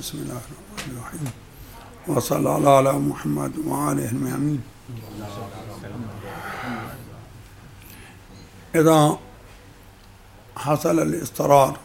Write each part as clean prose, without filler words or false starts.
بسم الله الرحمن الرحيم وصلى الله على محمد وآله الميامين. إذا حصل الاضطرار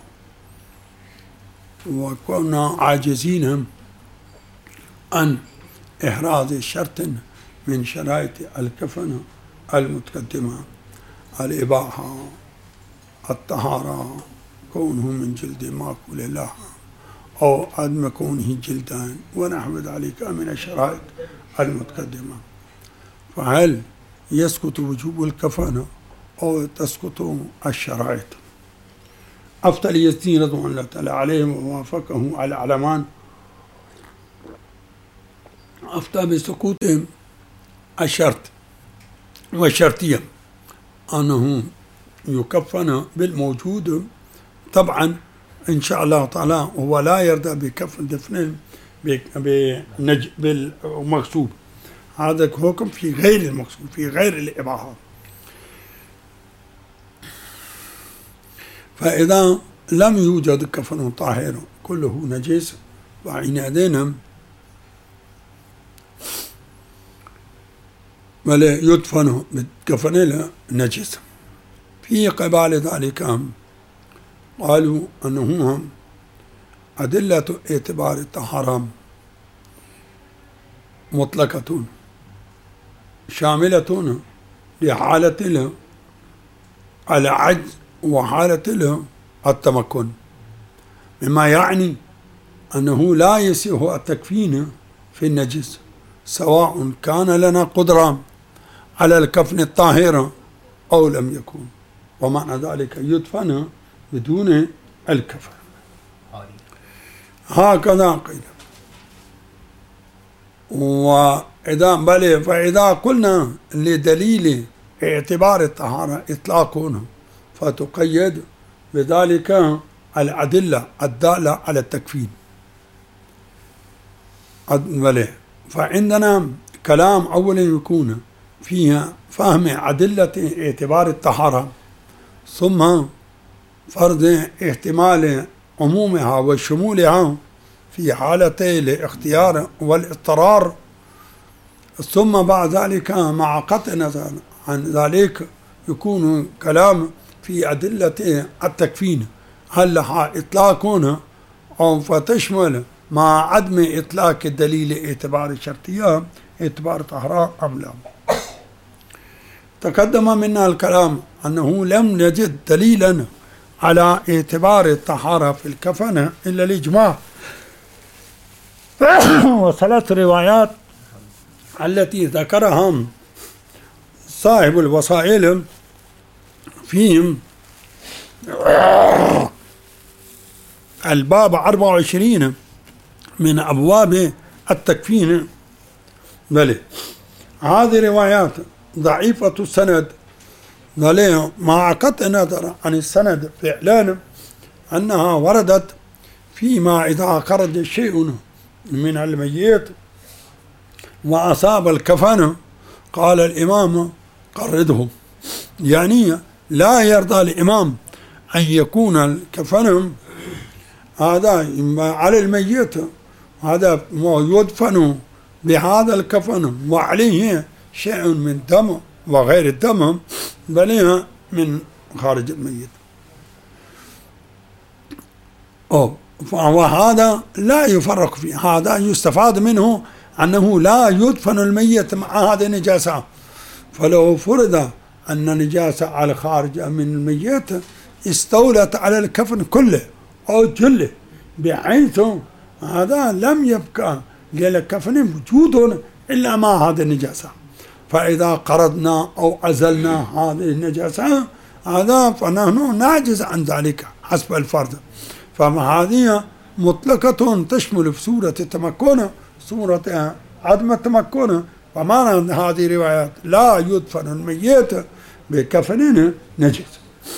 وكنا عاجزين عن إحراز شرط من شرائط الكفن المتقدمة، الإباحة، الطهارة، كونه من جلد مأكول الله أو عدم كونه جلدا ونحو ذلك من الشرائط المتقدمة، فهل يسقط وجوب الكفن أو تسقط الشرائط؟ أفتى اليزيدي رضوان الله تعالى عليه ووافقه العلمان أفتى بسقوط الشرط والشرطية، أنه يكفن بالموجود طبعا إن شاء الله تعالى، هو لا يرضى بكفن دفن بالمقصود، هذا حكم في غير المقصود، في غير الإباحة. فإذا لم يوجد كفن طاهر كله نجس وعنادنا بل يدفن بالكفن نجس، في قبال ذلك قالوا أنه أدلة اعتبار الطهارة مطلقة شاملة لحالة العجز وحالة التمكن، مما يعني أنه لا يصح التكفين في النجس سواء كان لنا قدرة على الكفن الطاهر أو لم يكن، ومعنى ذلك يدفن بدون الكفن. هكذا قيل. فإذا قلنا لدليل اعتبار الطهارة إطلاقونه فتقيد بذلك الأدلة الدالة على التكفين. فعندنا كلام أولا يكون فيها فهم أدلة اعتبار الطهارة، ثم فرض احتمال عمومها وشمولها في حالتي الاختيار والاضطرار، ثم بعد ذلك مع قطع نظر عن ذلك يكون كلام في أدلة التكفين، هل لها إطلاق أو فتشمل مع عدم إطلاق الدليل اعتبار الشرطية اعتبار طهارة أم لا. تقدم منا الكلام أنه لم نجد دليلا على اعتبار الطهارة في الكفن إلا الإجماع وثلاث روايات التي ذكرها صاحب الوسائل فيهم الباب 24 من أبواب التكفين. بل هذه روايات ضعيفة السند، مع قطع النظر عن السند فعلا أنها وردت فيما إذا خرج شيء من الميت وأصاب الكفن قال الإمام قرده، يعني لا يرضى الإمام أن يكون الكفن هذا على الميت هذا يدفن بهذا الكفن وعليه شيء من دم وغير الدم بل من خارج الميت. وهذا لا يفرق فيه، هذا يستفاد منه أنه لا يدفن الميت مع هذه النجاسة، فلو فرض أن نجاسة على خارج من الميت استولت على الكفن كله أو جله بحيث هذا لم يبقى للكفن وجود إلا مع هذه النجاسة، فإذا قرضنا أو أزلنا هذه النجاسة هذا فنحن نعجز عن ذلك حسب الفرض، فهذه مطلقة تشمل في سورة التمكن سورة عدم التمكن، فمعنى هذه الروايات لا يدفن الميت بكفن نجس.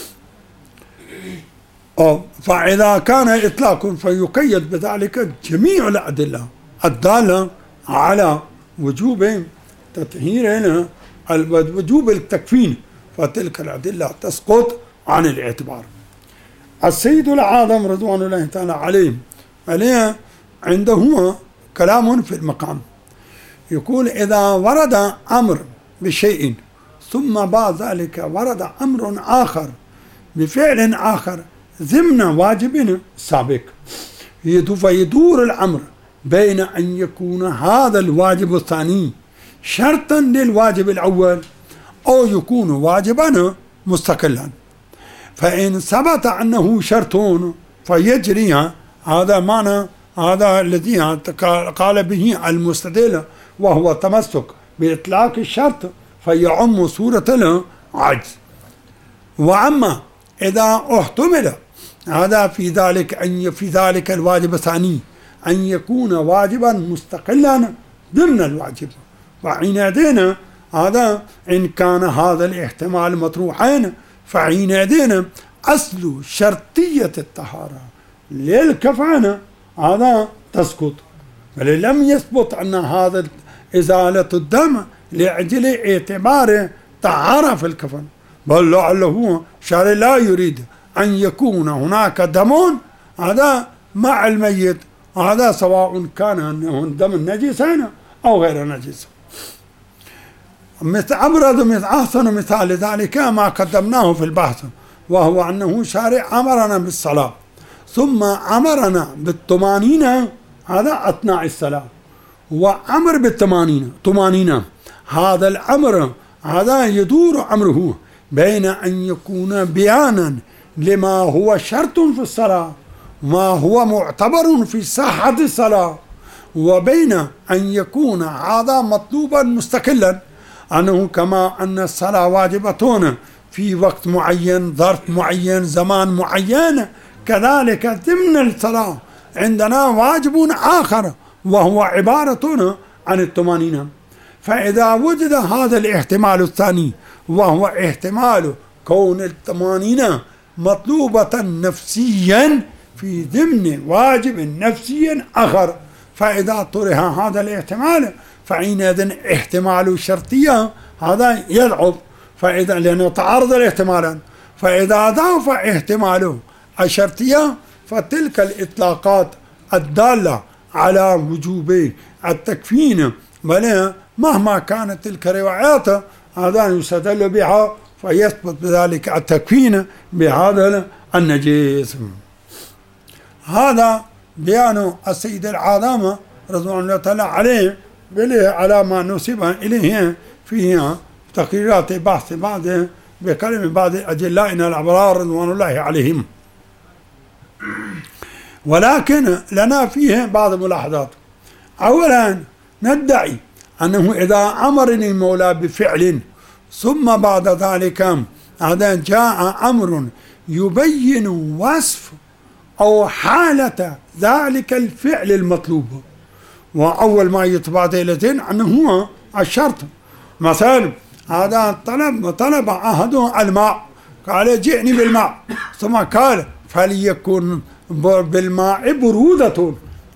فإذا كان إطلاق فيقيد بذلك جميع الأدلة الدالة على وجوب تطهير وجوب التكفين، فتلك الأدلة تسقط عن الاعتبار. السيد العظم رضوان الله تعالى عليه عنده كلام في المقام، يقول إذا ورد أمر بشيء ثم بعد ذلك ورد أمر آخر بفعل آخر ضمن واجب سابق، فيدور الأمر بين أن يكون هذا الواجب الثاني شرطا للواجب الأول أو يكون واجبا مستقلا. فإن ثبت أنه شرط فيجري، هذا معنى هذا الذي قال به المستدل، وهو التمسك بإطلاق الشرط فيعم صورة العجز. وأما إذا احتمل هذا في ذلك الواجب الثاني أن يكون واجبا مستقلا ضمن الواجب، وحينئذ هذا إن كان هذا الاحتمال مطروحين فحينئذ أصل شرطية الطهارة للكفانة هذا تسقط، بل لم يثبت أن هذا إزالة الدم لأجل اعتبار طهارة في الكفن، بل لعله شارع لا يريد أن يكون هناك دم هذا مع الميت، هذا سواء كان دم نجسا أو غير نجس. أحسن مثال ذلك ما قدمناه في البحث، وهو أنه شارع أمرنا بالصلاة ثم أمرنا بالطمأنينة هذا أثناء الصلاة، وأمر بالطمأنينة هذا الأمر هذا يدور أمره بين أن يكون بيانا لما هو شرط في الصلاة ما هو معتبر في صحة الصلاة، وبين أن يكون هذا مطلوبا مستقلا، أنه كما أن الصلاة واجبة في وقت معين ظرف معين زمان معين، كذلك ضمن الصلاة عندنا واجب آخر وهو عبارة عن الطمأنينة. فإذا وجد هذا الاحتمال الثاني وهو احتمال كون الطمأنينة مطلوبة نفسيا في ضمن واجب نفسي آخر، فإذا طرح هذا الاحتمال فحينئذ احتمال الشرطية هذا يضعف، فإذا لأنه تعارض الاحتمالان، فإذا ضعف احتماله الشرطية فتلك الإطلاقات الدالة على وجوب التكفين بل مهما كانت تلك الروايات هذا يستدل بها فيثبت بذلك التكفين بهذا النجيس. هذا بيان السيد العظام رضوان الله تعالى عليه على ما نسب إليه في تقريرات بحث بعض بكلم بعض أجلائنا الأبرار رضوان الله عليهم. ولكن لنا فيه بعض الملاحظات. أولا ندعي أنه إذا أمرني المولى بفعل ثم بعد ذلك هذا جاء أمر يبين وصف أو حالة ذلك الفعل المطلوب، وأول ما يتبادر إلى الذهن أنه هو الشرط. مثلا هذا طلب أحد الماء قال جئني بالماء، ثم قال فليكن بالماء برودة،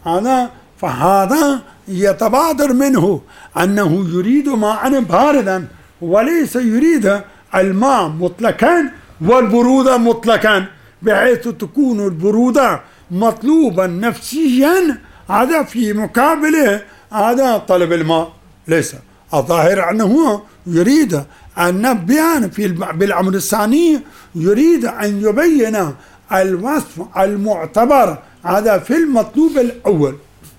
فهذا يتبادر منه أنه يريد ماء باردا وليس يريد الماء مطلقا والبرودة مطلقا، بحيث تكون البرودة مطلوبا نفسيا هذا في مقابله هذا طلب الماء. ليس الظاهر أنه يريد أن بيان بالأمر الثاني يريد أن يبين الوصف المعتبر هذا في المطلوب الأول.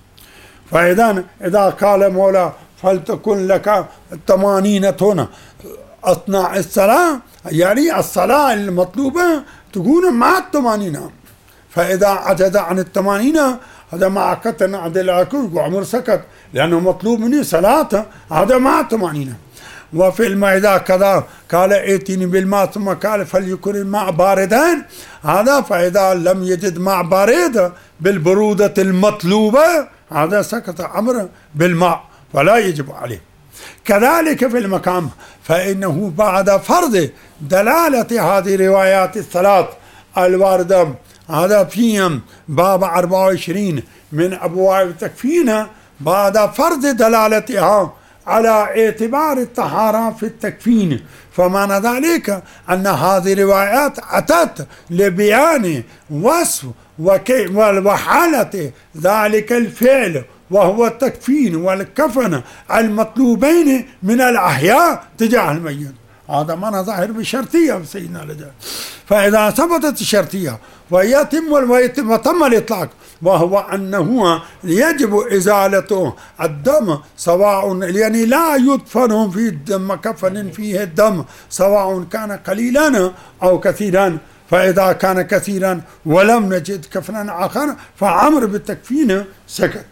فإذا قال مولا فلتكن لك طمأنينة أثناء الصلاة، يعني الصلاة المطلوبة تكون مع الطمأنينة، فإذا عجز عن الطمأنينة هذا مع قطع عدل وعمر سكت لأنه مطلوب مني صلاة هذا مع الطمأنينة. وفي الماء إذا كذا قال ائتني بالماء ثم قال فليكن الماء باردا، هذا فإذا لم يجد ماء بارد بالبرودة المطلوبة هذا سكت أمر بالماء فلا يجب عليه. كذلك في المقام فإنه بعد فرض دلالة هذه الروايات الثلاث الواردة هذا فيهم باب 24 من أبواب التكفين، بعد فرض دلالتها على اعتبار الطهارة في التكفين، فمعنى ذلك أن هذه الروايات أتت لبيان وصف وحالة ذلك الفعل وهو التكفين والكفن المطلوبين من الأحياء تجاه الميت. هذا معنى ظاهر بالشرطية سيدنا الرجال. فإذا ثبتت الشرطية وتم الإطلاق، وهو أنه يجب إزالة الدم سواء، يعني لا يدفن في الدم كفن فيه الدم سواء كان قليلا أو كثيرا. فإذا كان كثيرا ولم نجد كفنا آخر فأمر بالتكفين سكت.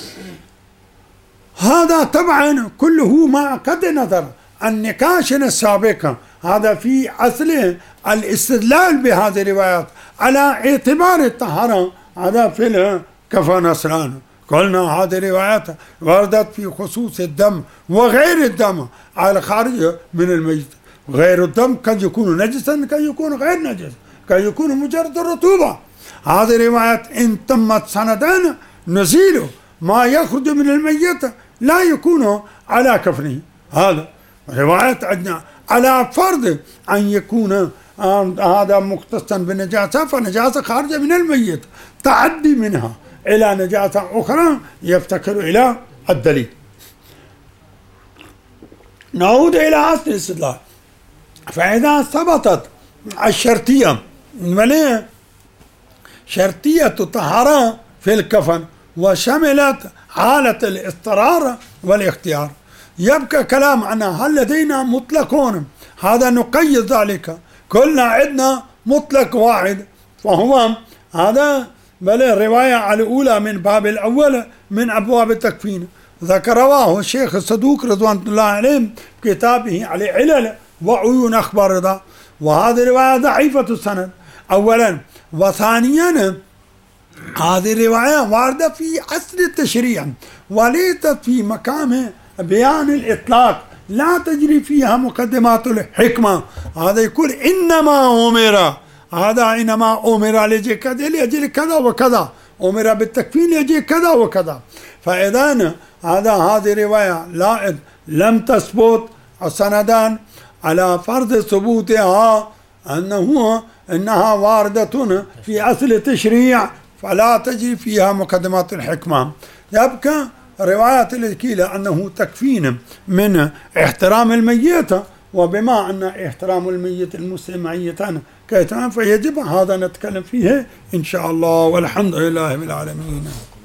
هذا طبعا كله ما قد نظر النقاش السابق هذا في أصل الاستدلال بهذه الروايات على اعتبار الطهارة هذا في الكفن أصلا. قلنا هذه الروايات وردت في خصوص الدم وغير الدم على الخارج من الميت. غير الدم قد يكون نجسا، قد يكون غير نجس، قد يكون مجرد الرطوبة. هذه الروايات إن تمت سندان نزيل ما يخرج من الميت لا يكون على كفنه. هذا روايات عندنا على فرض أن يكون هذا مختصا بالنجاسة، فنجاسة خارجة من الميت تعدي منها إلى نجاسة أخرى يفتكر إلى الدليل. نعود إلى أصل الاستدلال. فإذا ثبتت الشرطية شرطية الطهارة في الكفن وشملت حالة الاضطرار والاختيار، يبقى كلام عنها هل لدينا مطلقون؟ هذا نقيد ذلك. كلنا عندنا مطلق واحد، فهو هذا بل الرواية الأولى من باب الأول من أبواب التكفين، ذكره الشيخ الصدوق رضوان الله عليه في كتابه على علل وعيون أخبار رضا. وهذه الرواية ضعيفة السند أولا، وثانيا هذه الرواية واردة في أصل التشريع وليست في مقام بيان الإطلاق، لا تجري فيها مقدمات الحكمة. هذا يقول إنما أمر، هذا إنما أمر لأجل كذا وكذا، أمر بالتكفين لأجل كذا وكذا. فإذا هذه الرواية لم تثبت السندان على فرض ثبوتها أنها واردة في أصل التشريع فلا تجري فيها مقدمات الحكمة. يبقى رواية الكيلة أنه تكفين من احترام الميت، وبما أن احترام الميت المسلم ميتا كيتان فيجب هذا نتكلم فيه إن شاء الله، والحمد لله بالعالمين.